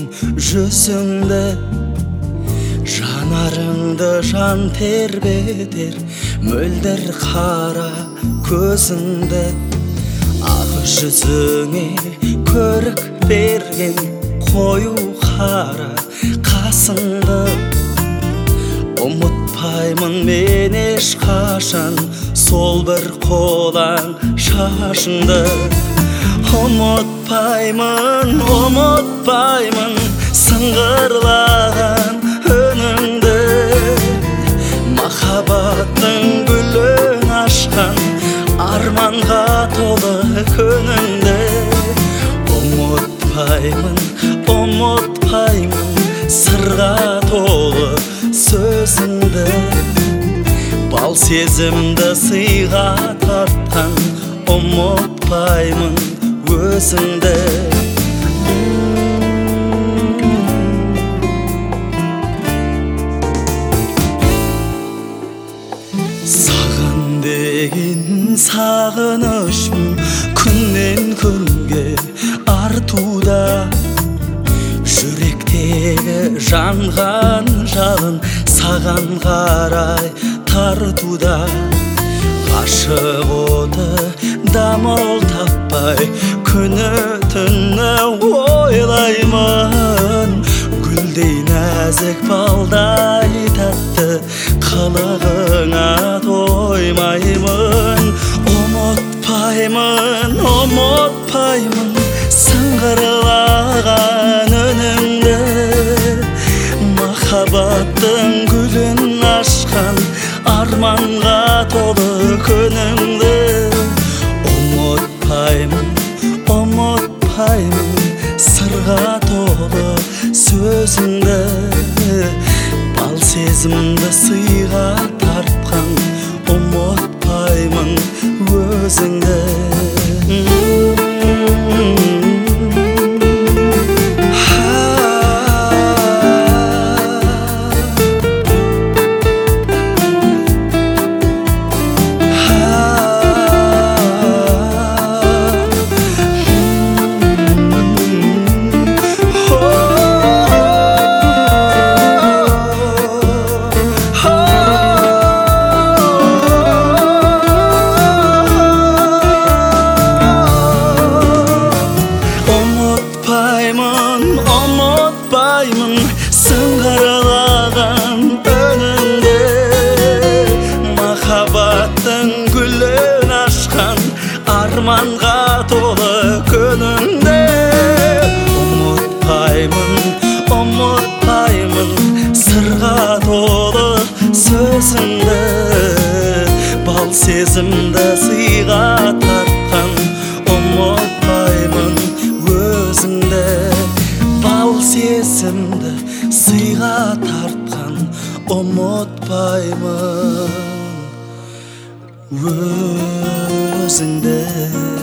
жүзіңді, жанарыңды жан тербетер мөлдір қара көзіңді. Ақ жүзіңе көрік берген қою қара қасыңды. Ұмытпаймын мен ешқашан сол бір қолаң шашыңды. Ұмытпаймын, ұмытпаймын сыңғырлаған үніңді. Махаббаттың гүлін ашқан арманға толы күніңді. Ұмытпаймын, ұмытпаймын сырға толы сөзіңді. Бал сезімді сыйға тартқан ұмытпаймын өзіңді. Саған деген сағынышым күннен күнге артуда. Жүректегі жанған жалын саған қарай тартуда. Ғашық оты дамыл таппай күні түні ойлаймын. Гүлдей нәзік балдай тәтті қылығыңа тоймаймын. Ұмытпаймын, ұмытпаймын сыңғырлаған үніңді. Махаббаттың гүлін ашқан арманға толы күніңді. Ұмытпаймын, ұмытпаймын сырға толы сөзіңді. Бал сезімді сыйға тартқан ұмытпаймын өзіңді. Ұмытпаймын сыңғырлаған үніңді. Махаббаттың гүлін ашқан арманға толы күніңді. Ұмытпаймын, ұмытпаймын сырға толы сөзіңді. Бал сезімді сыйға тартқан ұмытпаймын өзіңді. Бал сезімді сыйға тартқан ұмытпаймын өзіңді.